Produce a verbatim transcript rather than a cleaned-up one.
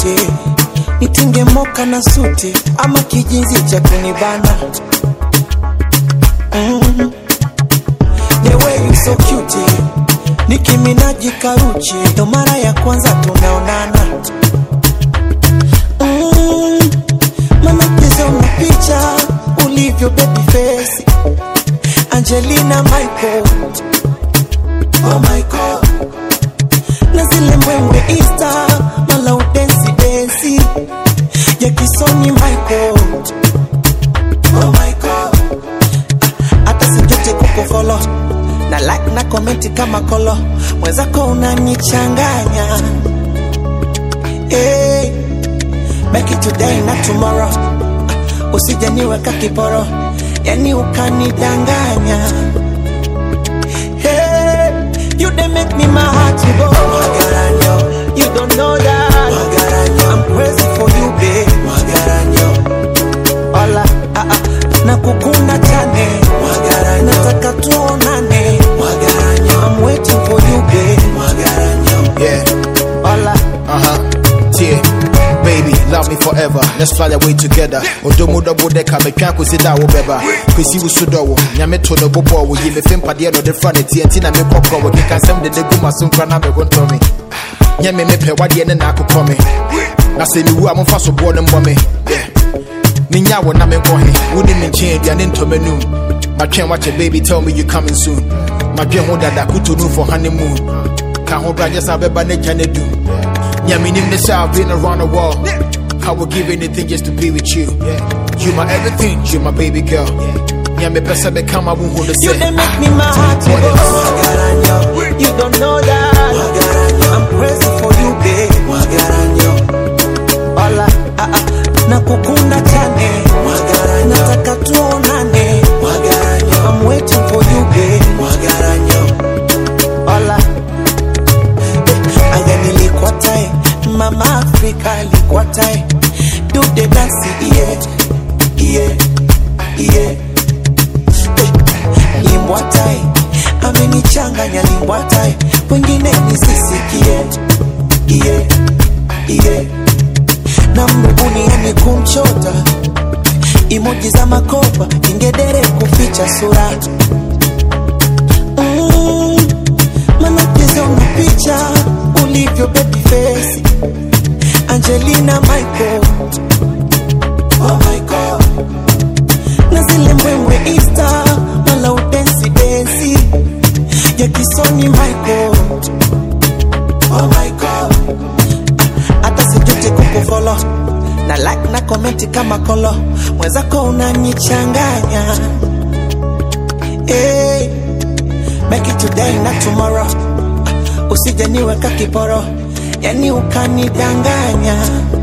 beauty, nitinge moka na suti ama kijinzi cha kunibana. Mm. The way you so cute, Nicki Minaj Karuchi, ndo mara ya kwanza tunaonana. Mm. Mama pesa una picha, ulivyo baby face, Angelina Michael, oh my God. Na zile mwewe Insta, mala udensi densi, ya kisoni Michael, oh my God. Ata sijote kuko follow, na like na comment kama kolo, mwenzako unanichanganya. Hey, make it today not tomorrow, usije niweka kiporo, yani ukanidanganya. Hey, you they make me my heart to go. Magaranyo, you don't know that. Magaranyo, I'm crazy for you, babe. Magaranyo, hola, ah ah, nakukuna chane. Magaranyo, nataka tuonane. Magaranyo, I'm waiting for you, babe. Magaranyo, yeah, hola, uh huh, yeah. Baby, love me forever. Let's fly away together. Odomo double decker, me can't consider whatever. Cause you so do. Nyame to the bobo, we give a film padia or the front, T N T and me popcorn. We can send the Guma soon for another one to me. Nyame me pay what the end and I could come. Now say me who I'm fast so born and mommy. Yeah. Ninya when I'm in Kohi, wouldn't mean change and into menu. My can't watch a baby, tell me you coming soon. My dream hold that I could to do for honeymoon. Can't hold I just have a banana can do. Yeah, me name the south, been around the world. I would give anything just to be with you. You my everything, you my baby girl. Yeah, me best I become I won't hold the you they make me my heart to go. Magaranyo, you don't know that. Magaranyo, I'm crazy for you, babe. Magaranyo, hola, ah ah, nakukuna chane. Magaranyo, nataka tuonane. Magaranyo, I'm waiting for you, babe. Magaranyo, hola. Aya nilikuwa tai, Mama Africa ilikuwa tai. Do the dance, yeah, yeah, yeah. Limbwa tai, amenichanganya limbwa tai. Wengine nisisikie, yeah, yeah. Na mbuguni yani kumchota, emoji za makopa, ingedere kuficha sura. Mm. Mana pesa una picha, ulivyo baby face, Angelina Michael, oh my God. Na zile mwewe Insta, mala udensi densi, ya kisoni Michael, oh my God. Ata sijote kuko follow, na like na comment kama kolo, mwenzako unanichanganya. Hey, make it today not tomorrow, usije niweka kiporo, yani ukanidanganya.